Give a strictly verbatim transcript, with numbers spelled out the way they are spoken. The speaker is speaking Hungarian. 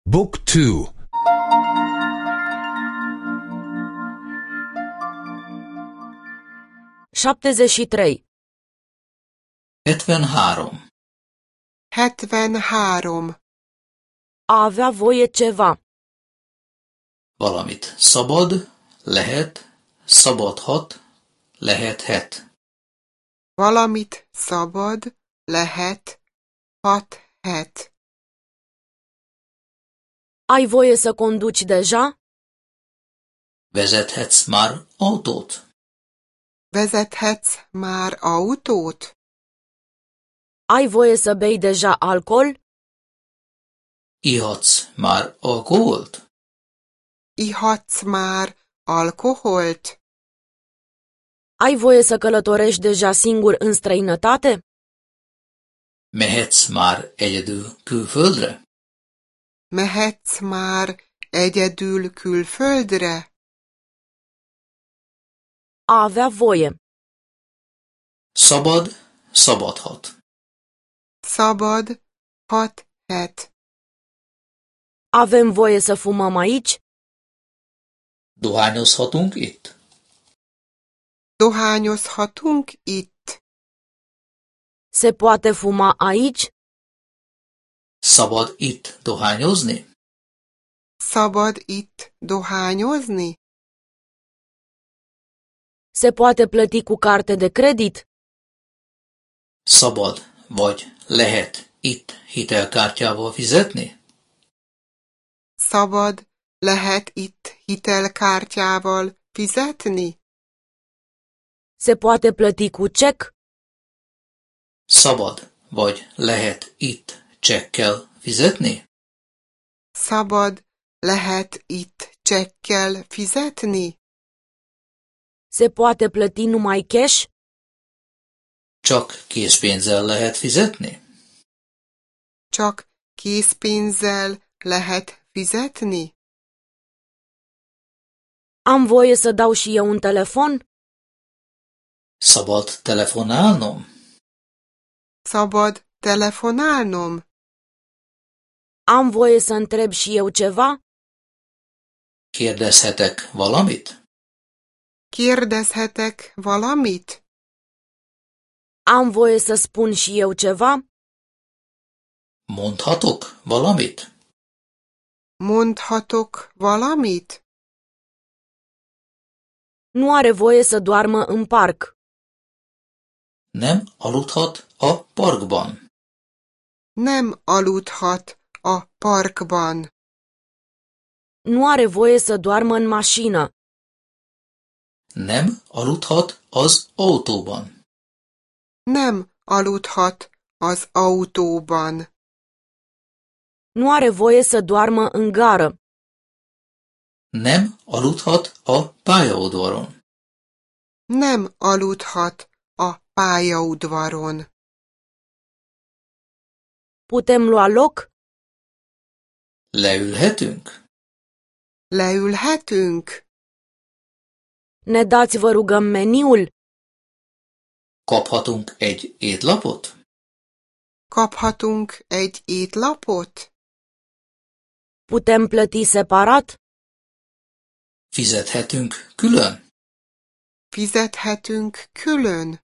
Book two. șaptezeci și trei. hetvenhárom. hetvenhárom. A avea voie ceva. Valamit szabad, lehet, szabadhat, lehethet. Valamit szabad, lehet, hathet. Ai voie să conduci deja? Vezethetsz már autót? Vezethetsz már autót? Ai voie să bei deja alcool? Ihatsz már alkoholt? Ihatsz már alkoholt? Ai voie să călătorești deja singur în străinătate? Mehetsz már egyedül külföldre? Mehetsz már egyedül külföldre? A avea voie. Szabad, szabadhat. Szabad, hathet. Avem voie să fumăm aici? Dohányozhatunk itt? Dohányozhatunk itt? Se poate fuma aici? Szabad itt dohányozni? Szabad itt dohányozni? Se poate plăti cu carte de credit? Szabad vagy lehet itt hitelkártyával fizetni? Szabad, lehet itt hitelkártyával fizetni? Se poate plăti cu cec? Szabad vagy lehet itt csekkel fizetni? Szabad, lehet itt csekkel fizetni? Se poate plăti numai cash? Csak készpénzzel lehet fizetni? Csak készpénzzel lehet fizetni? Am voie să dau și eu un telefon? Szabad telefonálnom? Szabad telefonálnom? Am voie să întreb și eu ceva? Kérdezhetek valamit? Kérdezhetek valamit? Am voie să spun și eu ceva? Mondhatok valamit? Mondhatok valamit? Nu are voie să doarmă în parc. Nem aludhat a parkban. Nem aludhat a parkban. Nu are voie să doarmă în mașină. Nem aludhat az autóban. Nem aludhat az autóban. Nu are voie să doarmă în gară. Nem aludhat a pályaudvaron. Nem aludhat a pályaudvaron. Putem lua loc? Leülhetünk? Leülhetünk? Ne dați, vă rugăm, meniul? Kaphatunk egy étlapot? Kaphatunk egy étlapot? Putem plăti separat? Fizethetünk külön? Fizethetünk külön?